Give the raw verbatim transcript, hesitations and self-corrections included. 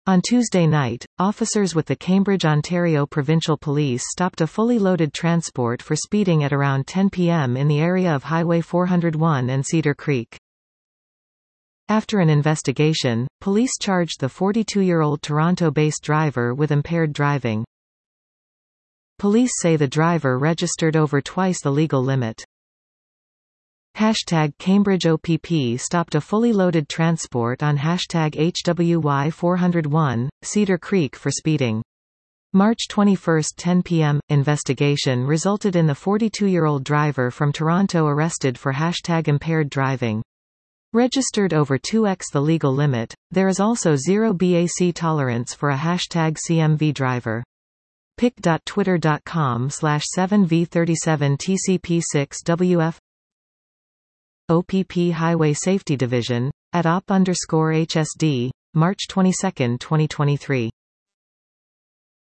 On Tuesday night, officers with the Cambridge, Ontario Provincial Police stopped a fully loaded transport for speeding at around ten p m in the area of Highway four oh one and Cedar Creek. After an investigation, police charged the forty-two-year-old Toronto-based driver with impaired driving. Police say the driver registered over twice the legal limit. Hashtag Cambridge O P P stopped a fully loaded transport on hashtag H W Y four oh one, Cedar Creek for speeding. March twenty-first ten p m Investigation resulted in the forty-two-year-old driver from Toronto arrested for hashtag impaired driving. Registered over two x the legal limit, there is also zero B A C tolerance for a hashtag C M V driver. pic dot twitter dot com slash seven v thirty-seven T C P six W F O P P Highway Safety Division, at op underscore H S D, March twenty-second twenty twenty-three.